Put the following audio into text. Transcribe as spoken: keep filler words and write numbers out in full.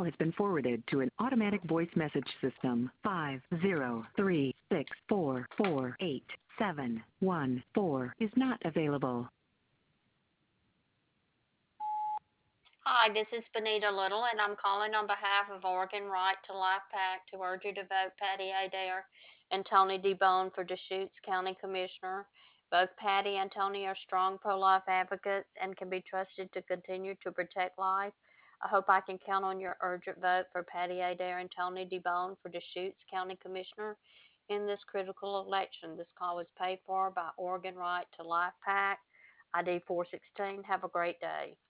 has been forwarded to an automatic voice message system. five zero three six four four eight seven one four is not available. Hi, this is Benita Little, and I'm calling on behalf of Oregon Right to Life PAC to urge you to vote Patty Adair and Tony DeBone for Deschutes County Commissioner. Both Patty and Tony are strong pro-life advocates and can be trusted to continue to protect life. I hope I can count on your urgent vote for Patty Adair and Tony DeBone for Deschutes County Commissioner in this critical election. This call was paid for by Oregon Right to Life PAC, I D four sixteen. Have a great day.